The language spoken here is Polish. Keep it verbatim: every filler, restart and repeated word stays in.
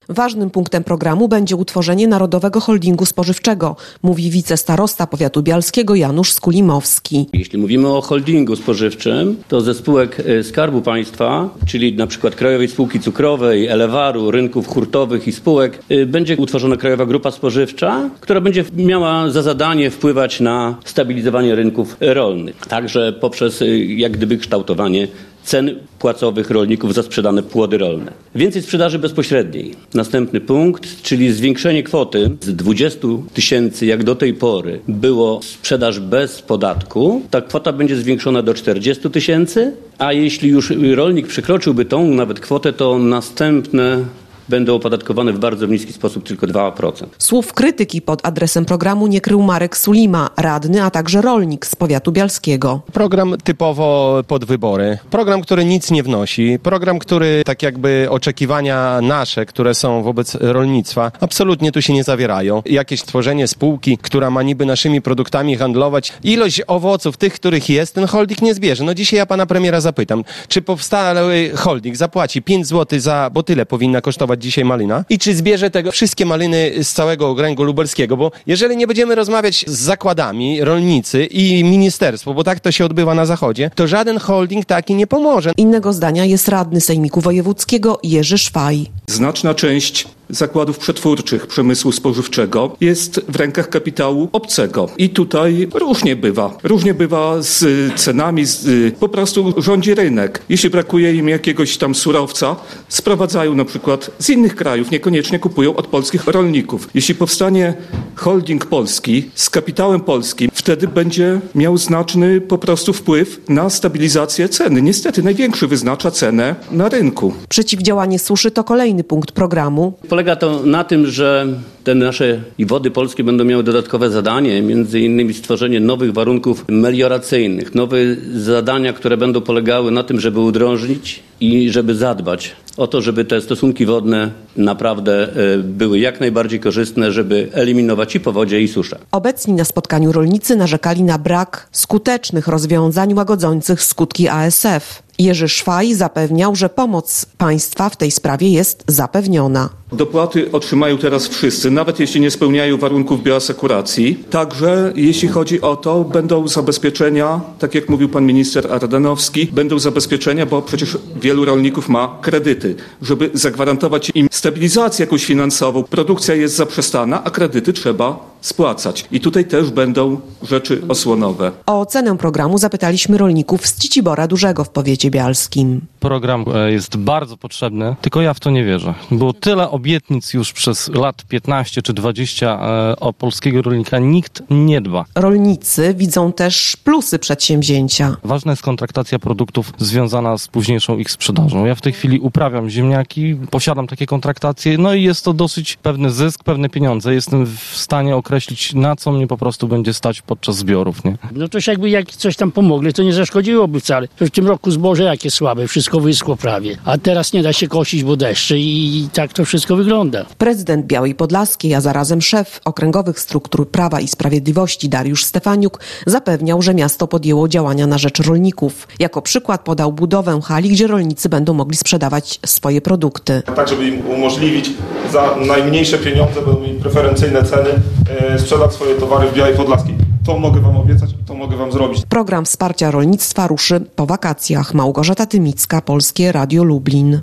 Ważnym punktem programu będzie utworzenie Narodowego Holdingu Spożywczego, mówi wicestarosta powiatu bialskiego Janusz Skulimowski. Jeśli mówimy o holdingu spożywczym, to ze spółek Skarbu Państwa, czyli na przykład Krajowej Spółki Cukrowej, Elewaru, rynków hurtowych i spółek, będzie utworzona Krajowa Grupa Spożywcza, która będzie miała za zadanie wpływać na stabilizowanie rynków rolnych. Także poprzez jak gdyby kształtowanie cen płacowych rolników za sprzedane płody rolne. Więcej sprzedaży bezpośredniej. Następny punkt, czyli zwiększenie kwoty z dwudziestu tysięcy, jak do tej pory było sprzedaż bez podatku. Ta kwota będzie zwiększona do czterdziestu tysięcy, a jeśli już rolnik przekroczyłby tą nawet kwotę, to następne będą opodatkowane w bardzo niski sposób, tylko dwa procent. Słów krytyki pod adresem programu nie krył Marek Sulima, radny, a także rolnik z powiatu bialskiego. Program typowo pod wybory. Program, który nic nie wnosi. Program, który tak jakby oczekiwania nasze, które są wobec rolnictwa, absolutnie tu się nie zawierają. Jakieś tworzenie spółki, która ma niby naszymi produktami handlować. Ilość owoców, tych, których jest, ten holding nie zbierze. No dzisiaj ja pana premiera zapytam, czy powstały holding zapłaci pięć złotych za, bo tyle powinna kosztować dzisiaj malina i czy zbierze tego wszystkie maliny z całego okręgu lubelskiego, bo jeżeli nie będziemy rozmawiać z zakładami, rolnicy i ministerstwo, bo tak to się odbywa na zachodzie, to żaden holding taki nie pomoże. Innego zdania jest radny Sejmiku Wojewódzkiego Jerzy Szwaj. Znaczna część zakładów przetwórczych przemysłu spożywczego jest w rękach kapitału obcego. I tutaj różnie bywa. Różnie bywa z cenami, z, po prostu rządzi rynek. Jeśli brakuje im jakiegoś tam surowca, sprowadzają na przykład z innych krajów, niekoniecznie kupują od polskich rolników. Jeśli powstanie holding polski z kapitałem polskim, wtedy będzie miał znaczny po prostu wpływ na stabilizację ceny. Niestety największy wyznacza cenę na rynku. Przeciwdziałanie suszy to kolejny punkt programu. Polega to na tym, że te nasze i Wody Polskie będą miały dodatkowe zadanie, między innymi stworzenie nowych warunków melioracyjnych, nowe zadania, które będą polegały na tym, żeby udrożnić i żeby zadbać o to, żeby te stosunki wodne naprawdę były jak najbardziej korzystne, żeby eliminować i powodzie, i suszę. Obecni na spotkaniu rolnicy narzekali na brak skutecznych rozwiązań łagodzących skutki A S F. Jerzy Szwaj zapewniał, że pomoc państwa w tej sprawie jest zapewniona. Dopłaty otrzymają teraz wszyscy, nawet jeśli nie spełniają warunków bioasekuracji. Także jeśli chodzi o to, będą zabezpieczenia, tak jak mówił pan minister Ardanowski, będą zabezpieczenia, bo przecież wielu rolników ma kredyty, żeby zagwarantować im stabilizację jakąś finansową. Produkcja jest zaprzestana, a kredyty trzeba spłacać. I tutaj też będą rzeczy osłonowe. O ocenę programu zapytaliśmy rolników z Cicibora Dużego w powiecie bialskim. Program jest bardzo potrzebny, tylko ja w to nie wierzę. Było tyle obietnic już przez lat piętnaście czy dwadzieścia o polskiego rolnika, nikt nie dba. Rolnicy widzą też plusy przedsięwzięcia. Ważna jest kontraktacja produktów związana z późniejszą ich sprzedażą. Ja w tej chwili uprawiam ziemniaki, posiadam takie kontraktacje, no i jest to dosyć pewny zysk, pewne pieniądze. Jestem w stanie określić, na co mnie po prostu będzie stać podczas zbiorów, nie? No to jakby jak coś tam pomogli, to nie zaszkodziłoby wcale. W tym roku zboże jakie słabe, wszystko wyschło prawie. A teraz nie da się kosić, bo deszcze i tak to wszystko wygląda. Prezydent Białej Podlaskiej, a zarazem szef okręgowych struktur Prawa i Sprawiedliwości Dariusz Stefaniuk zapewniał, że miasto podjęło działania na rzecz rolników. Jako przykład podał budowę hali, gdzie rolnicy będą mogli sprzedawać swoje produkty. Tak, żeby im umożliwić za najmniejsze pieniądze, będą mieli preferencyjne ceny, e, sprzedać swoje towary w Białej Podlaskiej. To mogę wam obiecać i to mogę wam zrobić. Program wsparcia rolnictwa ruszy po wakacjach. Małgorzata Tymicka, Polskie Radio Lublin.